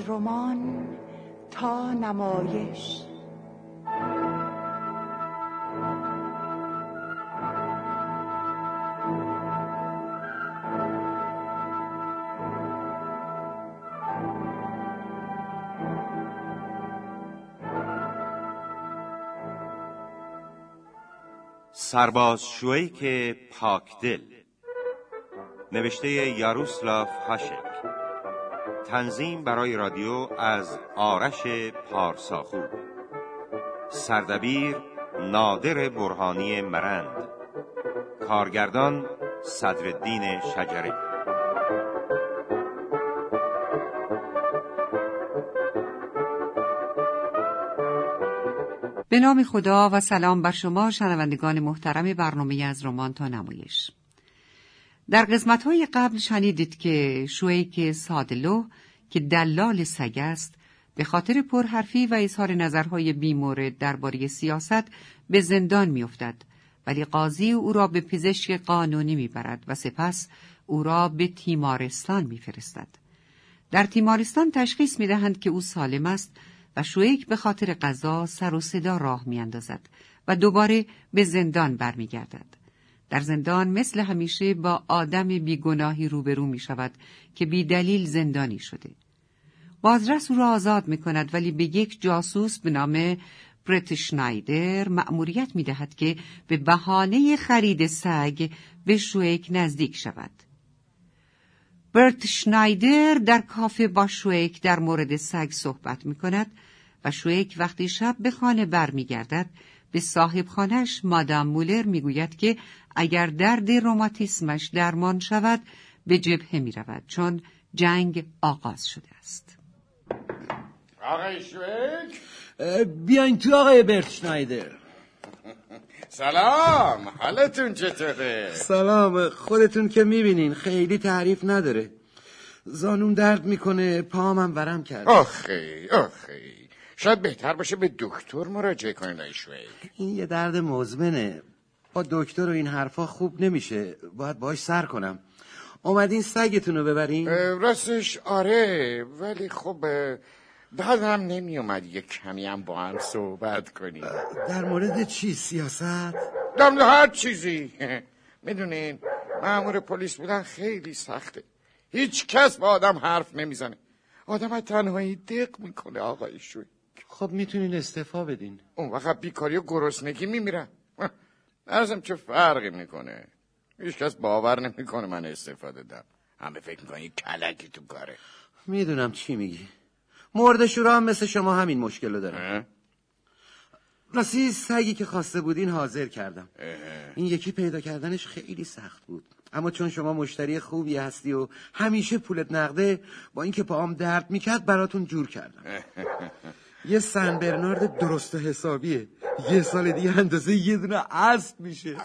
رمان تا نمایش. سرباز شویک پاکدل، نوشته یاروسلاف هاشک، تنظیم برای رادیو از آرش پارساخو، سردبیر نادر برهانی مرند، کارگردان صدرالدین شجری. به نام خدا و سلام بر شما شنوندگان محترم برنامه از رمان تا نمایش. در قسمت‌های قبل شنیدید که شویک سادلو که دلال سگ است، به خاطر پرحرفی و اظهار نظرهای بی‌مورد درباره سیاست به زندان می‌افتد، ولی قاضی او را به پزشک قانونی می‌برد و سپس او را به تیمارستان می‌فرستد. در تیمارستان تشخیص می‌دهند که او سالم است و شویک به خاطر قضا سر و صدا راه می‌اندازد و دوباره به زندان برمیگردد. در زندان مثل همیشه با آدم بیگناهی روبرو می‌شود که بی دلیل زندانی شده. بازرس او را آزاد می‌کند، ولی به یک جاسوس به نام برت شنایدر مأموریت می‌دهد که به بهانه خرید سگ به شویک نزدیک شود. برت شنایدر در کافه با شویک در مورد سگ صحبت می‌کند و شویک وقتی شب به خانه برمیگردد به صاحب خانه‌اش مادام مولر میگوید که اگر درد روماتیسمش درمان شود به جبهه میرود، چون جنگ آغاز شده است. آقای شویک، بیاین تو آقای برت شنایدر. سلام، حالتون چطوره؟ سلام، خودتون که میبینین خیلی تعریف نداره. زانوم درد میکنه، پاهمم ورم کرده. آخی شاید بهتر باشه به دکتر مراجعه کنین آقای شویک. این یه درد مزمنه، با دکتر و این حرفا خوب نمیشه، باید باش سر کنم. اومدین سگتون رو ببرین؟ راستش آره، ولی خب بعدم نمی اومد یه کمی هم با هم صحبت کنیم. در مورد چی؟ سیاست؟ در مورد هر چیزی. میدونین مأمور پلیس بودن خیلی سخته، هیچ کس با آدم حرف نمیزنه، آدم از تنهایی دق میکنه آقای شویک. خب میتونین استعفا بدین. اون وقت بیکاری و گرسنگی میمیرن. ازم چه فرقی میکنه؟ هیچ کس باور نمیکنه من استفاده دادم، همه فکر میکنن یه کلکی تو کاره. میدونم چی میگی، مرده‌شورا هم مثل شما همین مشکل رو دارن. راستی سگی که خواسته بودین حاضر کردم. این یکی پیدا کردنش خیلی سخت بود، اما چون شما مشتری خوبی هستی و همیشه پولت نقده، با اینکه پاهم درد میکرد براتون جور کردم. یه سن برنارد درست و حسابیه، یه سال دیگه اندازه یه دونه اسب میشه.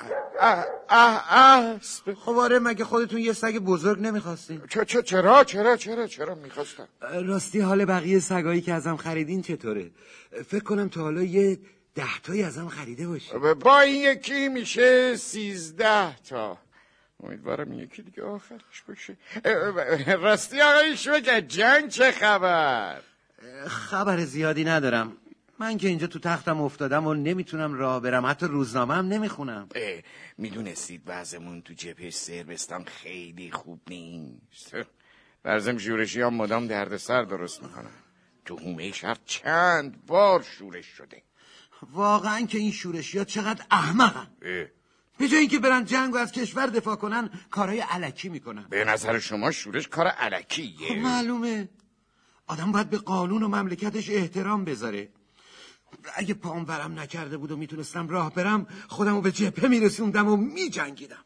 اسب؟ خب آره، مگه خودتون یه سگ بزرگ نمیخواستین؟ چرا میخواستم. راستی حال بقیه سگایی که ازم خریدین چطوره؟ فکر کنم تا حالا یه 10 تایی ازم خریده باشی. با این یکی میشه 13 تا. امیدوارم این یکی دیگه آخرش باشه. راستی آقای شویک، جنگ چه خبر؟ خبر زیادی ندارم، من که اینجا تو تختم افتادم و نمیتونم راه برم، حتی روزنامه هم نمیخونم. میدونستید وضعمون تو جبهه صربستان خیلی خوب نیست. برزم شورشی ها مدام دردسر درست میکنن. تو حومه شهر چند بار شورش شده. واقعا که این شورشی ها چقدر احمقن. به جای اینکه برن جنگ و از کشور دفاع کنن کارهای الکی میکنن. به نظر شما شورش کار الکیه؟ خب معلومه، آدم باید به قانون و مملکتش احترام بذاره. اگه پام ورم نکرده بود و میتونستم راه برم، خودمو به جبهه میرسوندم و میجنگیدم.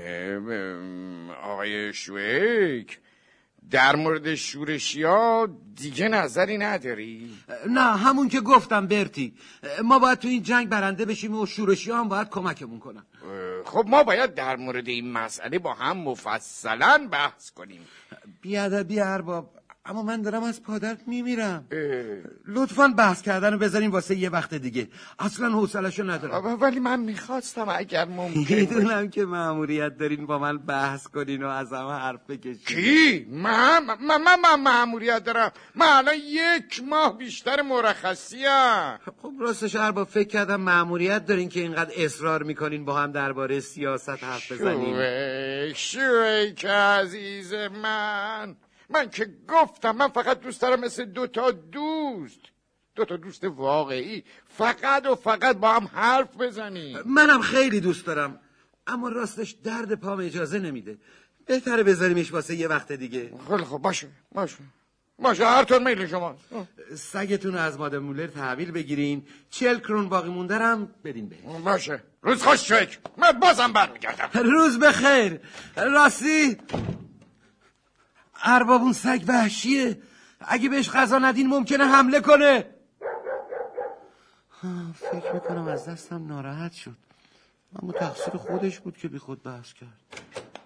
آقای شویک، در مورد شورشی ها دیگه نظری نداری؟ نه، همون که گفتم برتی، ما باید تو این جنگ برنده بشیم و شورشی ها هم باید کمکمون کنن. خب ما باید در مورد این مسئله با هم مفصلا بحث کنیم. بیادبی ارباب، اما من دارم از پادرت میمیرم. لطفاً بحث کردن رو بذاریم واسه یه وقت دیگه، اصلا حوصله‌شو ندارم. ولی من میخواستم اگر ممکن میدونم که مأموریت دارین با من بحث کنین و از همه حرف بکشین. کی؟ من مأموریت دارم؟ من الان 1 ماه بیشتر مرخصیم. خب راستش ارباب فکر کردم مأموریت دارین که اینقدر اصرار میکنین با هم درباره سیاست حرف بزنین. شوی که عزیز من که گفتم من فقط دوست دارم مثل 2 تا دوست واقعی فقط و فقط با هم حرف بزنیم. منم خیلی دوست دارم، اما راستش درد پام اجازه نمیده. بهتره بذاریمش واسه یه وقت دیگه. خیلی خب باشه هر طور میل شما. سگتون رو از مادام مولر تحویل بگیرین، 40 کرون باقی مونده رم بدین بهش. باشه، روز خوش شد. من بازم برمیگردم. روز بخیر. راستی ارباب اون سگ وحشیه، اگه بهش غذا ندین ممکنه حمله کنه. فکر میکنم از دستم ناراحت شد، اما تقصیر خودش بود که بی خود بحث کرد.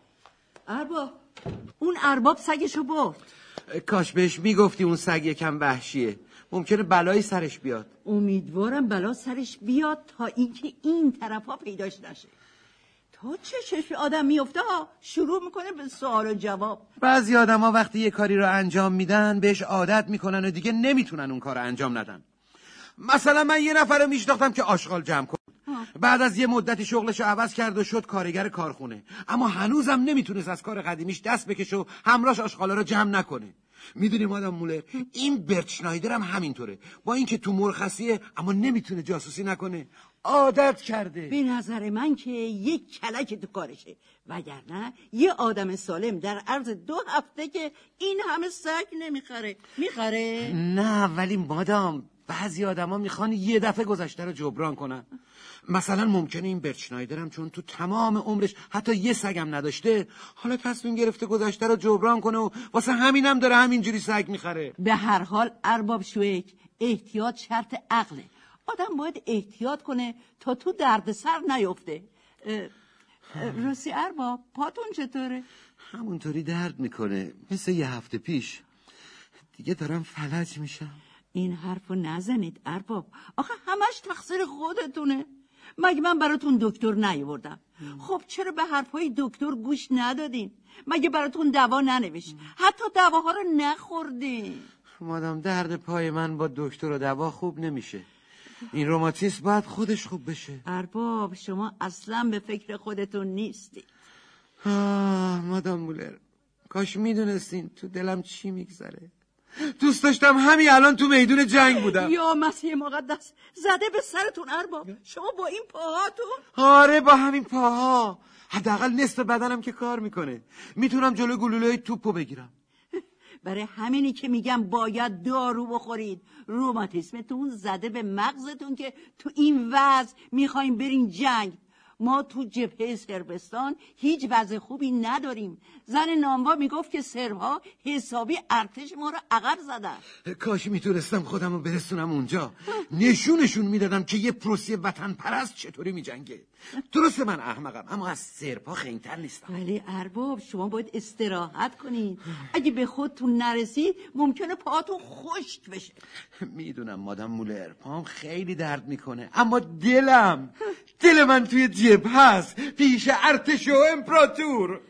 اون ارباب سگشو برد. کاش بهش میگفتی اون سگ یکم وحشیه، ممکنه بلایی سرش بیاد. امیدوارم بلا سرش بیاد تا اینکه این طرفا پیداش نشه. تا چشش آدم میفته شروع میکنه به سوال و جواب. بعضی آدم ها وقتی یه کاری رو انجام میدن بهش عادت میکنن و دیگه نمیتونن اون کار رو انجام ندن. مثلا من یه نفر رو میشناختم که آشغال جمع کن. بعد از یه مدتی شغلش رو عوض کرد و شد کارگر کارخونه، اما هنوزم نمیتونست از کار قدیمیش دست بکشه و همراهش آشغالا رو جمع نکنه. میدونی مادام مولر، این برت شنایدر هم همینطوره، با اینکه تو مرخصیه اما نمیتونه جاسوسی نکنه، عادت کرده. به نظر من که یک کلک تو کارشه، وگرنه یه آدم سالم در عرض 2 هفته که این همه سگ میخره. نه ولی مادام، بعضی آدما میخوان یه دفعه گذشته رو جبران کنن. مثلا ممکنه این برت شنایدر هم چون تو تمام عمرش حتی یه سگم نداشته، حالا تصمیم گرفته گذشته رو جبران کنه و واسه همینم داره همینجوری سگ میخره. به هر حال ارباب شویک، احتیاط شرط عقله. آدم باید احتیاط کنه تا تو دردسر نیفته. راستی ارباب، پاتون چطوره؟ همونطوری درد میکنه مثل یه هفته پیش. دیگه دارم فلج میشم. این حرفو نزنید ارباب، آخه همش تقصیر خودتونه. مگه من براتون دکتر نیاوردم؟ خب چرا به حرفای دکتر گوش ندادین؟ مگه براتون دوا ننوشت؟ حتی دواها رو نخوردین. مادام درد پای من با دکتر و دوا خوب نمیشه. این روماتیسم باید خودش خوب بشه. ارباب شما اصلا به فکر خودتون نیستی. مادام مولر، کاش میدونستین تو دلم چی میگذره. دوست داشتم همین الان تو میدون جنگ بودم. یا مسیح مقدس، زده به سرتون ارباب. شما با این پاهاتون؟ آره با همین پاها، حداقل نصف بدنم که کار میکنه، میتونم جلوی گلوله‌های توپو بگیرم. برای همینی که میگم باید دارو بخورید. روماتیسمتون زده به مغزتون که تو این وضع میخوایم برین جنگ. ما تو جبهه صربستان هیچ وضع خوبی نداریم. زن نانوا میگفت که سربها حسابی ارتش ما رو عقب زدن. کاش میتونستم خودم رو برسونم اونجا، نشونشون میدادم که یه پروسی وطن پرست چطوری میجنگه. درسته من احمقم، اما از سربها خنگ‌تر نیستم. ولی ارباب شما باید استراحت کنین. اگه به خودتون نرسید ممکنه پاهاتون خشک بشه. میدونم مادام مولر، پام خیلی درد میکنه، اما دل من توی جبهه هست، پیش ارتش و امپراتور.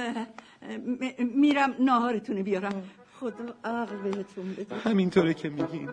میرم ناهارتونه بیارم. خدا عقل بهتون بده. همینطوره که میگین.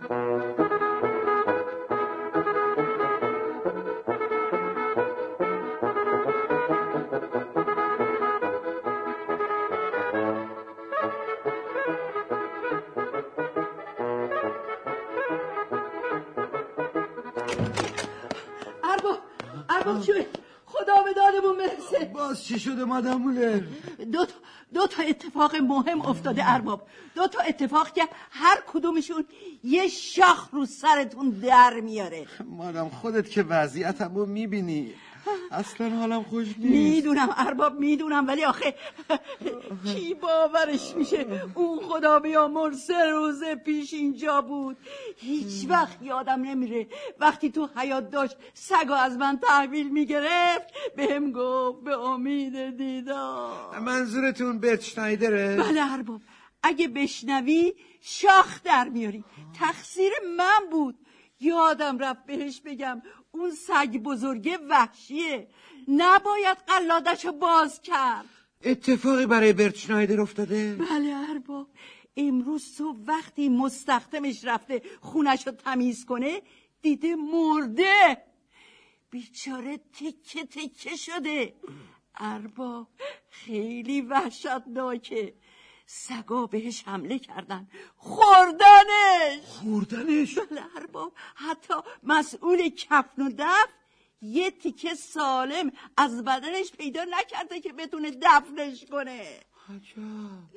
ارباب چوه؟ خدا به دادمون برسه. باز چی شده مادام مولر؟ دو تا اتفاق مهم افتاده ارباب. 2 تا اتفاق که هر کدومشون یه شاخ رو سرتون در میاره. مادام خودت که وضعیتمو میبینی، اصلا حالم خوش نیست. میدونم ارباب میدونم، ولی آخه کی باورش میشه اون خدا بیامرز 3 روز پیش اینجا بود. هیچ وقت یادم نمیره وقتی تو حیاط داشت سگو از من تحویل میگرفت بهم گفت به امید دیدار. منظورتون برت شنایدره؟ بله ارباب، اگه بشنوی شاخ در میاری. تقصیر من بود، یادم رفت بهش بگم اون سگ بزرگه وحشیه، نباید قلادشو باز کرد. اتفاقی برای برت شنایدر افتاده؟ بله ارباب، امروز صبح وقتی مستخدمش رفته خونشو تمیز کنه دیده مرده، بیچاره تکه تکه شده. ارباب خیلی وحشتناکه، سگا بهش حمله کردن، خوردنش. بله ارباب، حتی مسئول کفن و دفن یه تیکه سالم از بدنش پیدا نکرده که بتونه دفنش کنه. عجب.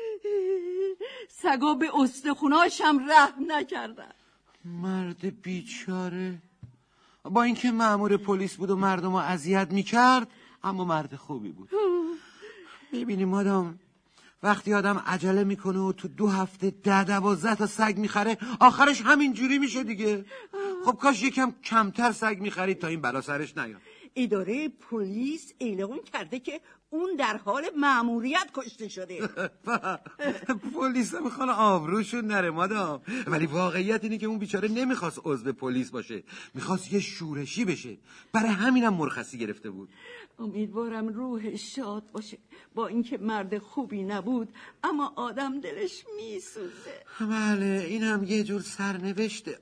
سگا به استخوناش هم رحم نکردن. مرد بیچاره، با اینکه مأمور پلیس بود و مردم رو اذیت میکرد اما مرد خوبی بود. میبینی مادام، وقتی آدم عجله میکنه و تو 2 هفته 10-12 تا سگ میخره آخرش همین جوری میشه دیگه. خب کاش یکم کمتر سگ میخرید تا این بلا سرش نیاد. اداره پلیس اعلام کرده که اون در حال مأموریت کشته شده. پلیس میخوان آبروشون نره مادام، ولی واقعیت اینه که اون بیچاره نمیخواست عضو پلیس باشه، میخواست یه شورشی بشه، برای همینم مرخصی گرفته بود. امیدوارم روحش شاد باشه، با اینکه مرد خوبی نبود اما آدم دلش میسوزه. بله این هم یه جور سرنوشته.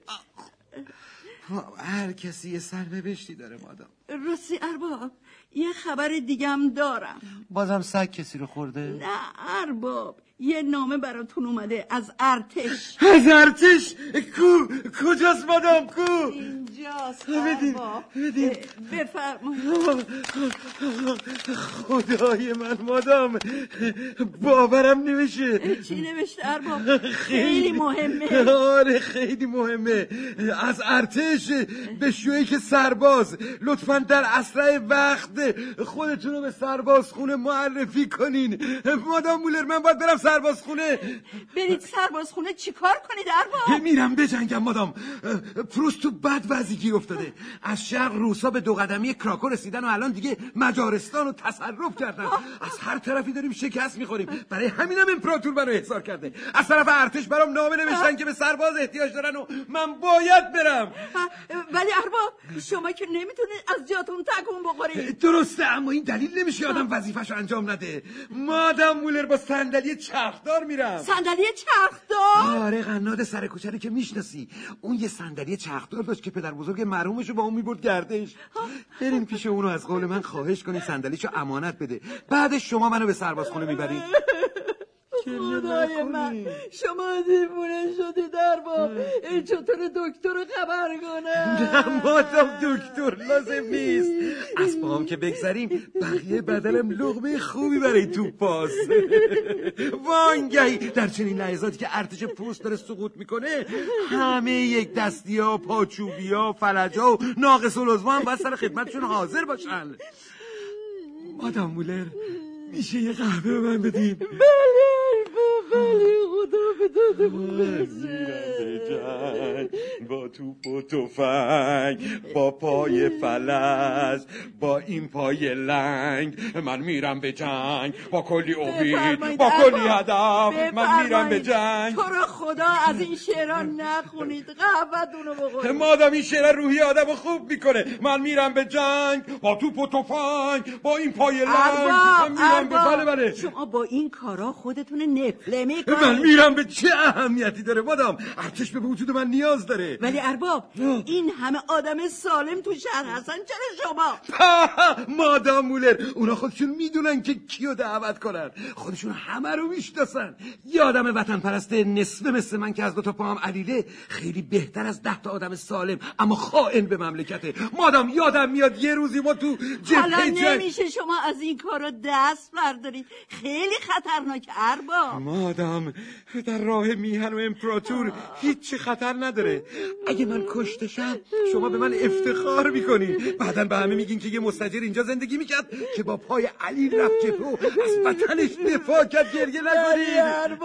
هر کسی یه سرنوشتی داره مادام. راستی ارباب، یه خبر دیگم دارم. بازم سگ کسی رو خورده؟ نه ارباب، یه نامه براتون اومده از ارتش. از ارتش؟ کجاست مادام؟ اینجاست بدین. بفرمایید. خدای من مادام، باورم نمیشه. چی نوشته ارباب؟ خیلی مهمه. آره خیلی مهمه. از ارتش به شویک سرباز، لطفاً در اسرع وقت خودتون رو به سربازخونه معرفی کنین. مادام مولر، من باید برم سربازخونه. برید سربازخونه چیکار کنید ارباب؟ میرم بجنگم مادام. پروست تو بد وضعی گیر افتاده، از شرق روسا به 2 قدمی کراکو رسیدن و الان دیگه مجارستان رو تصرف کردن. از هر طرفی داریم شکست میخوریم، برای همینم امپراتور منو احضار کرده. از طرف ارتش برام نامه نوشتن که به سرباز احتیاج دارن و من باید برم. ولی ارباب شما که نمیتونید از جاتون تکون بخورید. درسته، اما این دلیل نمیشه آدم وظیفه‌شو انجام نده. مادام مولر با صندلی چرخدار میرم. صندلی چرخدار؟ آره، قناد سر کوچه‌ای که میشناسی، اون یه صندلی چرخدار داشت که پدر بزرگ مرحومشو با اون میبرد گردش. بریم پیش اونو از قول من خواهش کنین صندلیشو امانت بده، بعدش شما منو به سربازخونه میبرید. خدای من، شما دیوونه شدید ارباب. چطور دکتر رو خبر کنم؟ نه مادام، دکتر لازم نیست. از پاهم که بگذریم بقیه بدنم لقمه خوبی برای توپاس. وانگهی در چنین لحظاتی که ارتش پروست داره سقوط میکنه، همه یک دستی ها، پاچوبی ها، فلج ها و ناقص العضو هم باید سر خدمتشون حاضر باشن. مادام مولر، میشه یه قهوه به من بدین؟ بله خدا به دادمون برسه. با توپ و تفنگ، با پای فلج، با این پای لنگ، من میرم به جنگ. با کلی امید، با کلی هدف، من میرم به جنگ. تو رو خدا از این شعرها نخونید، قهوه‌تون رو بخورید. مادام این شعر روحی آدم خوب میکنه. من میرم به جنگ، با توپ و تفنگ، با این پای لنگ، من میرم به بله. شما با این کارا خودتون نفله میکنید. من میرم به چه اهمیتی داره مادام؟ ارتش به وجود من نیاز داره. ولی ارباب، این همه آدم سالم تو شهر هستن، چرا شما؟ مادام مولر، اونا خودشون میدونن که کیو دعوت کنن، خودشون همه رو میشناسن. یه آدم وطن پرست نصفه مثل من که از 2 تا پاهم علیله خیلی بهتر از 10 تا آدم سالم اما خائن به مملکته. مادام یادم میاد یه روزی ما تو حالا نمیشه شما از این کارا دست بردارید، خیلی خطرناک ارباب. مادام، در راه میهن و امپراتور هیچ خطر نداره. اگه من کشتشم شما به من افتخار میکنین، بعدن به همه میگین که یه مستاجر اینجا زندگی میکرد که با پای علی رفت جبهه و از وطنش دفاع کرد. گریه نکنین.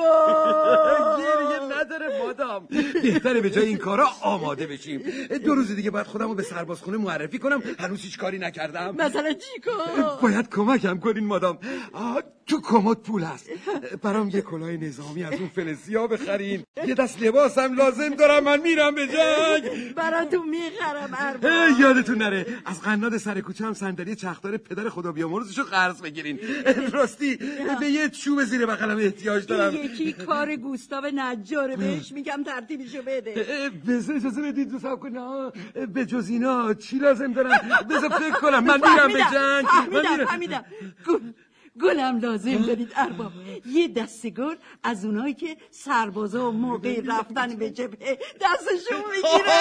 گریه نداره مادام، بهتره به جای این کارا آماده بشیم. 2 روز دیگه باید خودمو به سربازخونه معرفی کنم، هنوز هیچ کاری نکردم. مثلا چی کار؟ باید کمکم کنین مادام. تو کمد پول هست. برام یه کلاه نظامی از اون فلزیا بخرین. یه دست لباسم لازم دارم، من میرم به جنگ. براتون میخرم ارباب. یادتون نره از قناد سر کوچه هم صندلی چرخدار پدر خدا بیامرزشو قرض بگیرین. راستی به یه چوب زیر بغلم احتیاج دارم. یکی کار گوستاو نجاره، بهش میگم ترتیبشو بده. بذار اجازه بدید دوستم کنه. به جز اینا چی لازم دارم؟ بذار فکر کنم. من میرم به جنگ. فهمیدم. گلم لازم دارید ارباب. یه دسته گل از اونایی که سربازا و موقع رفتن به جبهه دستشون میگیره.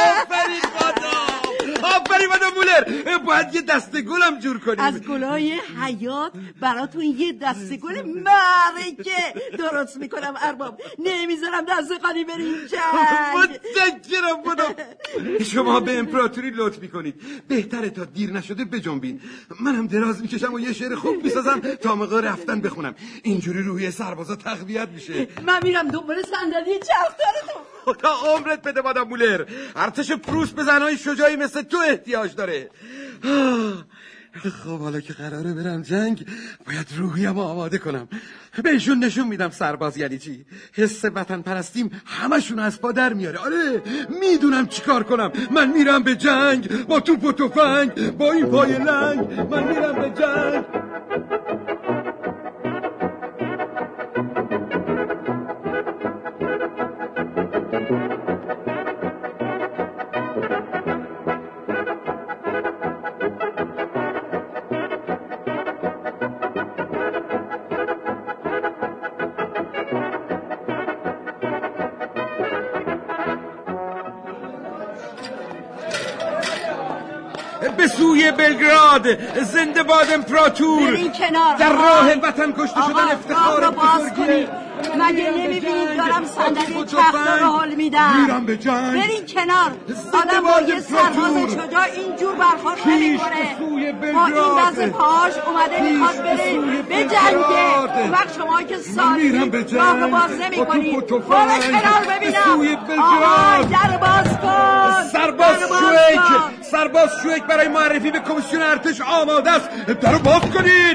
آفرین مادام مولر. باید یه دسته گلم جور کنیم. از گلای حیات براتون یه دسته گل معرکه درست میکنم ارباب. نمیذارم دست خالی بریم جنگ. متشکرم مادام. شما به امپراتوری لطف میکنید. بهتره تا دیر نشده بجنبین. منم دراز میکشم و یه شعر خوب میسازم تا موقع رفتن بخونم. اینجوری روحیه سربازا تقویت میشه. من میرم دنبال صندلی چرخدارتون. خدا عمرت بده مادام مولر. ارتش پروس به زنای شجاعی مثل تو احتیاج داره. خب حالا که قراره برم جنگ باید روحیم آماده کنم. بهشون نشون میدم سرباز یعنی چی. حس وطن پرستیم همشون از پا در میاره. آره میدونم چیکار کنم. من میرم به جنگ با توپ و تفنگ، با این پای لنگ من میرم به جنگ. به سوی بلگراد، زنده باد امپراتور. برین کنار. در راه وطن کشته شدن افتخار بزرگی. مگه نمیبینید دارم صندلی چرخدار رو حال میدم؟ میرم به جنگ. برین کنار. آدم با یه سرباز شجاع اینجور برخورد نمیکنه. با این وضع پاهاش اومده میخواد بره به جنگه. اون وقت شما که سالی راه رو باز نمیکنید. برو کنار ببینم. آهای در باز کن. سرباز شویک برای معرفی به کمیسیون ارتش آماده است. درو باز کنید.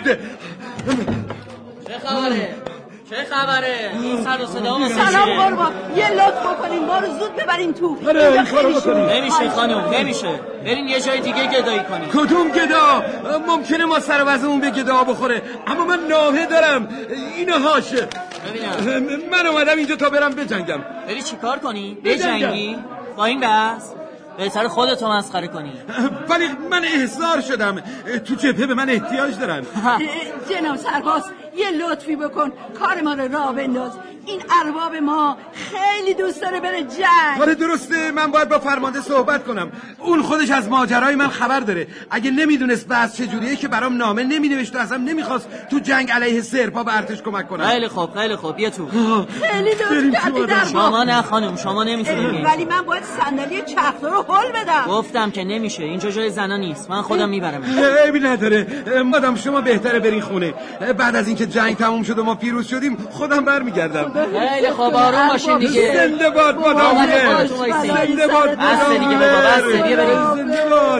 چه خبره؟ این سر و صدا سلام قربان. یه لطف بکنین ما رو زود ببریم تو. نمیشه خانم، نمیشه. برین یه جای دیگه گدایی کنین. کدوم گدا؟ ممکنه ما سر وضعمون به گدا بخوره، اما من نامه دارم. اینو هاشه. ببینم من اومدم اینجا تا برم بجنگم. بری چی کار کنی؟ بجنگی؟ با این بس؟ بهتر خودتو مسخره کنی. ولی من احضار شدم. تو جبهه به من احتیاج دارن. جناب سرباز یه لطفی بکن، کار ما رو راه بنداز. این ارباب ما خیلی دوست داره بره جنگ. آره درسته. من باید با فرمانده صحبت کنم. اون خودش از ماجرای من خبر داره. اگه نمیدونست بحث چجوریه که برام نامه نمینوشت و اصلا نمیخواست تو جنگ علیه سربا به ارتش کمک کنم. خیلی خوب بیا تو. خیلی لطف کردی در شما نه خانم، شما نمیتونید. ولی من باید صندلی چرخدار رو هول بدم. گفتم که نمیشه. اینجا جای زنا نیست. من خودم میبرم. عیبی نداره. مادام شما بهتره برین خونه. بعد از اینکه جنگ تموم شد و ما پیروز شدیم خودم برمیگردم. خیلی خوب آروم باشین دیگه. زنده باد مادام مولر. زنده باد مادام مولر. زنده باد.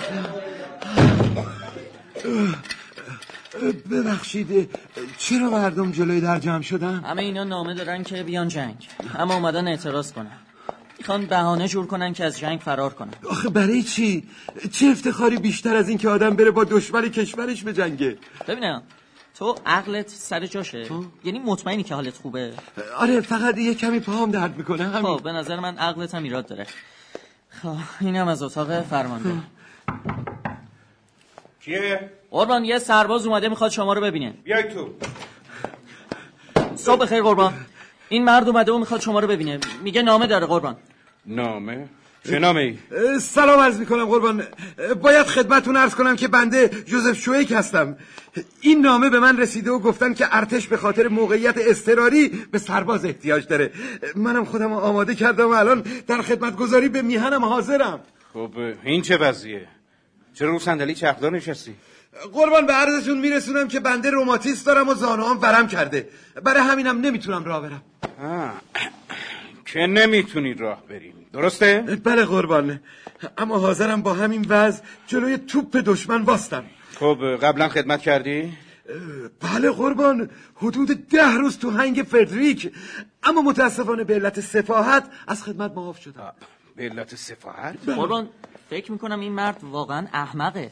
ببخشید چرا مردم جلوی در جمع شدن؟ همه اینا نامه دارن که بیان جنگ، اما اومدن اعتراض کنن. میخوان بهانه جور کنن که از جنگ فرار کنن. آخه برای چی؟ چه افتخاری بیشتر از این که آدم بره با دشمن کشورش به جنگه؟ ببینم تو عقلت سر جاشه؟ یعنی مطمئنی که حالت خوبه؟ آره فقط یه کمی پاهم درد میکنه همین. خب به نظر من عقلت هم ایراد داره. خب اینم از اتاق فرمانده. کیه؟ قربان یه سرباز اومده میخواد شما رو ببینه. بیای تو. صبح بخیر قربان. این مرد اومده و میخواد شما رو ببینه. میگه نامه داره قربان. نامه؟ چه نامه ای؟ سلام عرض میکنم قربان. باید خدمتتون عرض کنم که بنده جوزف شویک هستم. این نامه به من رسیده و گفتن که ارتش به خاطر موقعیت اضطراری به سرباز احتیاج داره. منم خودم آماده کردم و الان در خدمتگزاری به میهنم حاضرم. خب این چه وضعیه؟ چرا رو صندلی چرخدار نشستی؟ قربان به عرضتون میرسونم که بنده روماتیسم دارم و زانوام ورم کرده. برای همینم نمیتونم راه برم. که نمیتونی راه بریم درسته؟ بله قربان، اما حاضرم با همین وضع جلوی توپ دشمن باستم. خب قبلا خدمت کردی؟ بله قربان، حدود 10 روز تو هنگ فردریک، اما متاسفانه به علت سفاهت از خدمت معاف شدم. به علت سفاهت؟ قربان فکر میکنم این مرد واقعا احمقه.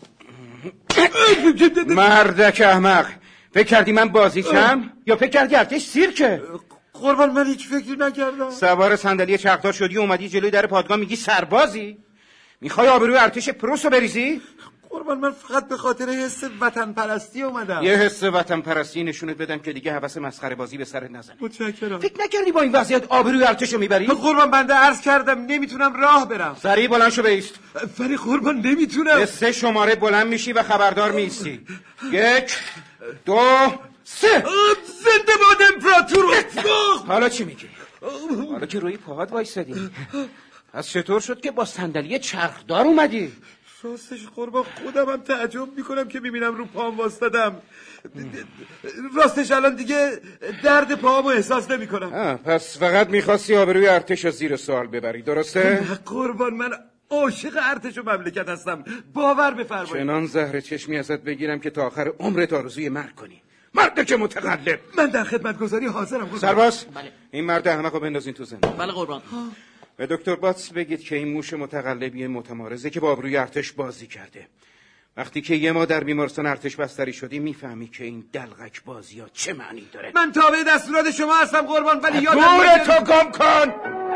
مردک احمق، فکر کردی من بازیچم یا فکر کردی ارتش سیرکه؟ قربان من هیچ فکری نکردم. سوار صندلی چرخدار شدی و اومدی جلوی در پادگاه میگی سربازی؟ میخوای آبروی ارتش پروس رو بریزی؟ قربان من فقط به خاطر حس وطن پرستی اومدم. یه حس وطن پرستی نشونت بدم که دیگه هوس مسخره بازی به سرت نزنه. متشکرم. فکر نکردی با این وضعیت آبروی ارتش رو میبری؟ قربان بنده عرض کردم نمیتونم راه برم. سریع بلند شو بیست. ولی قربان نمیتونم. به 3 شماره بلند میشی و خبردار میستی. 1 2 3. زنده باد امپراتور. حالا چی میگی؟ حالا که روی پاهات وایسادی، پس چطور شد که با صندلی چرخدار اومدی؟ راستش قربان خودم هم تعجب میکنم که میبینم رو پام وایستادم. راستش الان دیگه درد پاهامو احساس نمیکنم. پس فقط میخواستی آبروی ارتش رو زیر سوال ببری، درسته؟ قربان من عاشق ارتش و مملکت هستم، باور بفرمایید. چنان زهر چشمی ازت بگیرم که تا آخر عمرت آرزوی مرگ کنی. مرد که متقلب. من در خدمتگزاری حاضرم. سرباز بله. این مرد احمقو بندازین تو زندان. بله قربان. به دکتر باتس بگید که این موش متقلبی متمارزه که با آبروی ارتش بازی کرده. وقتی که یه ما در بیمارستان ارتش بستری شدی میفهمی که این دلغک بازی ها چه معنی داره. من تابع دستورات شما هستم قربان، ولی یادم دورتو گم کن.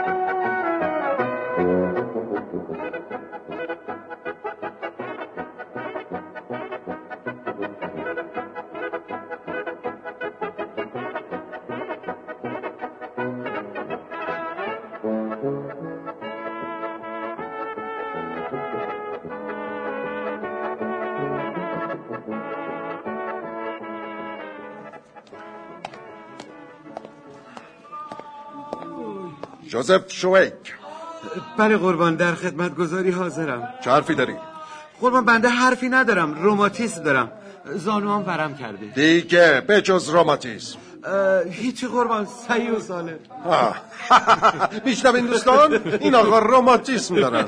جوزف شویک. بله قربان در خدمتگزاری حاضرم. چه حرفی داری؟ قربان بنده حرفی ندارم، روماتیسم دارم، زانوام ورم کرده. دیگه به جز روماتیسم؟ هیچی قربان، صحیح و سالم. میشنوین دوستان؟ این آقا روماتیسم دارن.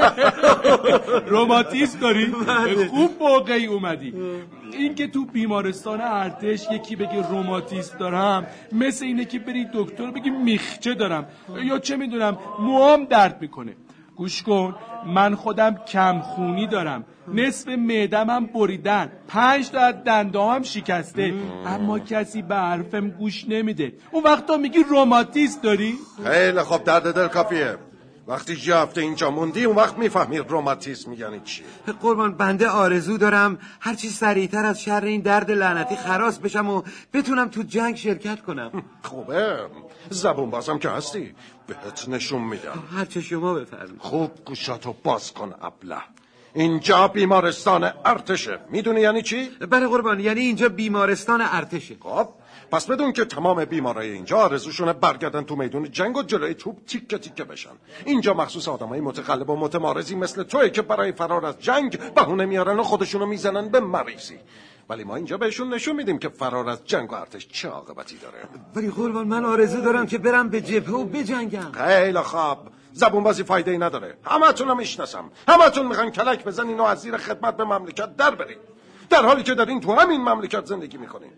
روماتیسم داری؟ خوب موقعی اومدی. این که تو بیمارستان ارتش یکی بگه روماتیسم دارم مثل اینه که بری دکتر بگی میخچه دارم یا چه میدونم موام درد میکنه. گوش کن، من خودم کم خونی دارم، نصف معده‌م بریدن، 5 تا دنده‌ام شکسته، اما کسی به حرفم گوش نمیده. اون وقت تو میگی روماتیسم داری؟ خیلی خب، درد دل کافیه. وقتی 1 هفته اینجا موندی اون وقت میفهمی روماتیسم یعنی چی. قربان بنده آرزو دارم هرچی سریعتر از شر این درد لعنتی خلاص بشم و بتونم تو جنگ شرکت کنم. خوبه، زبون بازم که هستی، بهت نشون میدم. هرچه شما بفرمایید. خوب گوشاتو باز کن ابله. اینجا بیمارستان ارتشه، میدونی یعنی چی؟ بله قربان، یعنی اینجا بیمارستان ارتشه. خب پس بدون که تمام بیمارای اینجا آرزوشونه برگردن تو میدون جنگ و جلوی توپ تیکه تیکه بشن. اینجا مخصوص آدمای متقلب و متمارزی مثل توئه که برای فرار از جنگ بهونه میارن و خودشونو میزنن به مریضی. ولی ما اینجا بهشون نشون میدیم که فرار از جنگ و ارتش چه عاقبتی داره. ولی قربان من آرزو دارم که برم به جبهه و بجنگم. خیلی خوب، زبون بازی فایده ای نداره. همتون رو میشناسم، همتون میخوان کلک بزنین و از زیر خدمت به مملکت در برین، در حالی که دارین تو همین مملکت زندگی میکنین.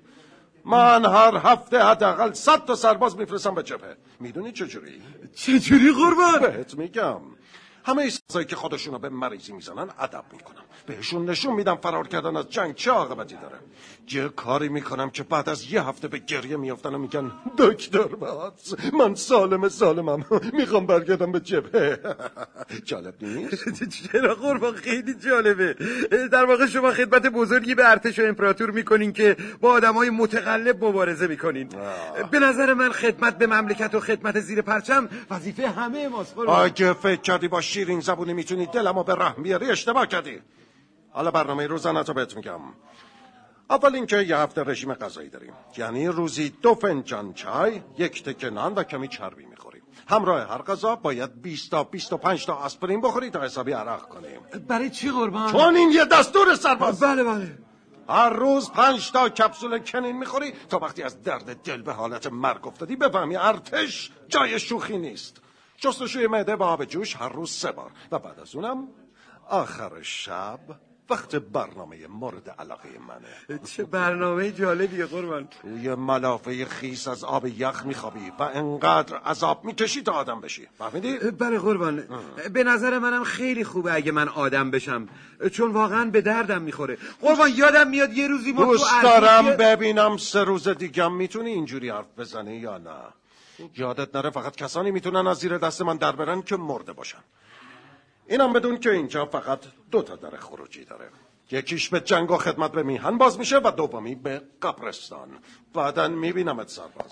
من هر هفته حداقل 100 تا سرباز میفرستم به جبهه. میدونی چجوری؟ چجوری قربان؟ بهت میگم. همه ایستایی که خودشونو به مریضی میزنن ادب میکنم، بهشون نشون میدم فرار کردن از جنگ چه عاقبتی داره. یه کاری میکنم که بعد از 1 هفته به گریه میافتن و میگن دکتر باتس من سالمم میخوام برگردم به جبهه. جالب نیست؟ چرا قربان، خیلی جالبه. در واقع شما خدمت بزرگی به ارتش و امپراتور میکنین که با آدمای متقلب مبارزه میکنین. به نظر من خدمت به مملکت و خدمت زیر پرچم وظیفه همه ماست قربان. اگه فکر کردی با شیرین زبونی میتونی دلمو به رحم بیاری اشتباه کردی. حالا برنامه روزانه‌تو بهت میگم. اول اینکه 1 هفته رژیم غذایی داریم، یعنی روزی 2 فنجان چای، 1 تکه نان و کمی چربی میخوریم. همراه هر غذا باید 20 تا 25 تا آسپرین بخوری تا حسابی عرق کنیم. برای چی قربان؟ چون این یه دستور سرباز. بله. هر روز 5 تا کپسول کنین میخوری تا وقتی از درد دل به حالت مرگ افتادی بفهمی ارتش جای شوخی نیست. شستشوی معده با آب جوش هر روز 3 بار و بعد از اونم آخر شب وقت برنامه مورد علاقه منه. چه برنامه جالبیه قربان. توی ملافه خیس از آب یخ میخوابی و انقدر عذاب میکشی تا آدم بشی. فهمیدی؟ بله قربان. به نظر منم خیلی خوبه اگه من آدم بشم، چون واقعا به دردم میخوره. قربان یادم میاد یه روزی ما دوست دارم ببینم 3 روز دیگه میتونی اینجوری حرف بزنی یا نه. یادت نره فقط کسانی میتونن از زیر دست من در برن که مرده باشن. اینم بدون که اینجا فقط 2 در خروجی داره. یکیش به جنگ و خدمت به میهن باز میشه و دومی به قبرستان. بعدن میبینمت سرباز.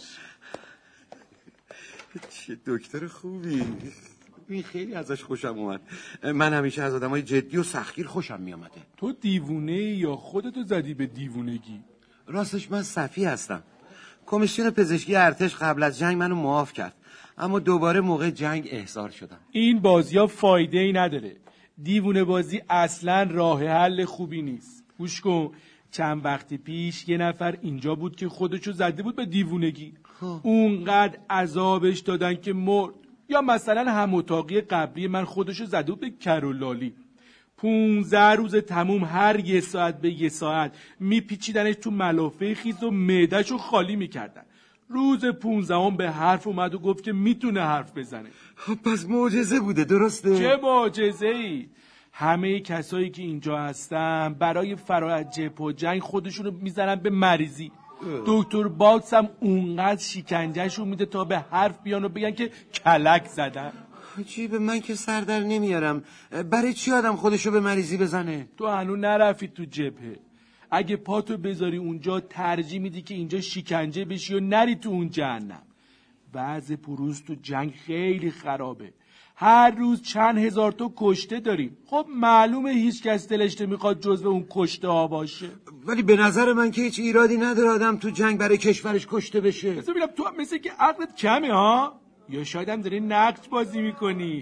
چه دکتر خوبی. این خیلی ازش خوشم اومد. من همیشه از آدمای جدی و سختگیر خوشم میامده. تو دیوونه یا خودتو زدی به دیوونگی؟ راستش من صفی هستم. کمیسیون پزشکی ارتش قبل از جنگ منو معاف کرد، اما دوباره موقع جنگ احضار شدم. این بازی‌ها فایده ای نداره. دیوونه بازی اصلا راه حل خوبی نیست. گوش کن، چند وقت پیش یه نفر اینجا بود که خودشو زده بود به دیوونگی. اونقدر عذابش دادن که مرد. یا مثلا هم اتاقی قبلی من خودشو زده بود به کرولالی. 15 روز تموم هر 1 ساعت به 1 ساعت میپیچیدنش تو ملافه خیس و معده‌شو خالی میکردن. روز 15 به حرف اومد و گفت که میتونه حرف بزنه. پس معجزه بوده، درسته؟ چه معجزه‌ای؟ همه کسایی که اینجا هستن برای فرار از جبهه و جنگ خودشونو میزنن به مریضی. دکتر باکس هم اونقدر شکنجهشون میده تا به حرف بیان و بگن که کلک زدن. عجیبه، من که سر در نمیارم. برای چی آدم خودشو به مریضی بزنه؟ تو هنوز نرفتی تو جبهه. اگه پاتو بذاری اونجا ترجیح میدی که اینجا شکنجه بشی و نری تو اون جهنم. وضع پروز تو جنگ خیلی خرابه. هر روز چند هزار تا کشته داریم. خب معلومه هیچ کس دلش نمیخواد جزو اون کشته ها باشه. ولی به نظر من که هیچ ایرادی نداره آدم تو جنگ برای کشورش کشته بشه. ببینم تو هم مثل که عقلت کمه ها؟ یا شاید هم داری نقد بازی میکنی؟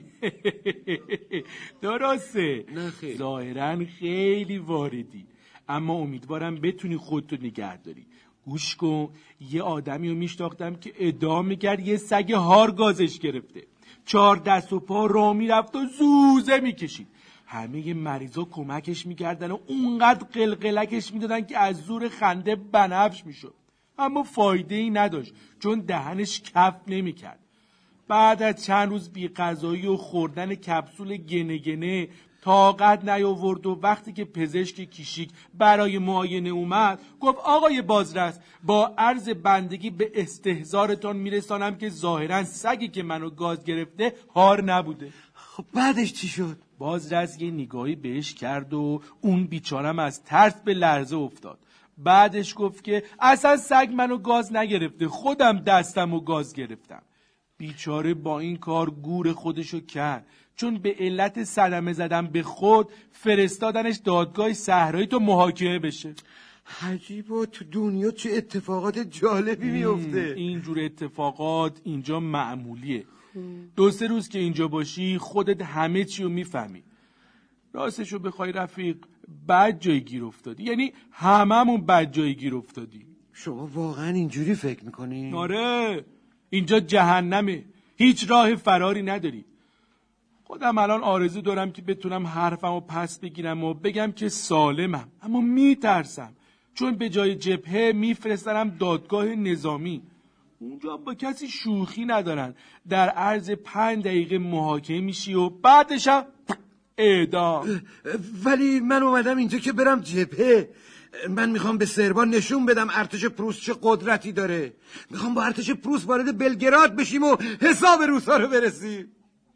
درسته. ظاهرا خیلی واردی، اما امیدوارم بتونی خودتو نگه داری. گوش کن، یه آدمی رو میشناختم که ادعا میکرد یه سگ هار گازش گرفته. 4 دست و پا راه میرفت و زوزه میکشید. همه مریضا کمکش میکردن و اونقدر قلقلکش میدادن که از زور خنده بنفش میشد، اما فایده ای نداشت چون دهنش کف نمیکرد. بعد از چند روز بی غذایی و خوردن کپسول گنه طاقت نیاورد و وقتی که پزشک کیشیک برای معاینه اومد گفت آقای بازرس، با عرض بندگی به استحضارتان میرسانم که ظاهرا سگی که منو گاز گرفته هار نبوده. خب بعدش چی شد؟ بازرس یه نگاهی بهش کرد و اون بیچارم از ترس به لرزه افتاد. بعدش گفت که اصلا سگ منو گاز نگرفته، خودم دستمو گاز گرفتم. بیچاره با این کار گور خودشو کرد، چون به علت صدمه زدن به خود فرستادنش دادگاه صحرایی تا محاکمه بشه. عجیبه، تو دنیا چه اتفاقات جالبی میفته. اینجور اتفاقات اینجا معمولیه. 2-3 روز که اینجا باشی خودت همه چی رو میفهمی. راستشو بخوای رفیق، بد جای گیر افتادی، یعنی هممون بد جای گیر افتادی. شما واقعا اینجوری فکر میکنی؟ آره، اینجا جهنمه، هیچ راه فراری نداری. خودم الان آرزو دارم که بتونم حرفمو پس بگیرم و بگم که سالمم، اما میترسم چون به جای جبهه میفرستنم دادگاه نظامی. اونجا با کسی شوخی ندارن، در عرض 5 دقیقه محاکمه میشی و بعدش هم اعدام. ولی من اومدم اینجا که برم جبهه. من میخوام به سربا نشون بدم ارتش پروس چه قدرتی داره. میخوام با ارتش پروس وارد بلگراد بشیم و حساب روسا رو برسیم.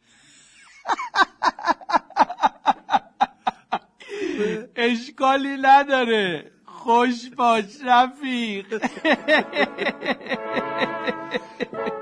اشکالی نداره، خوش باش رفیق.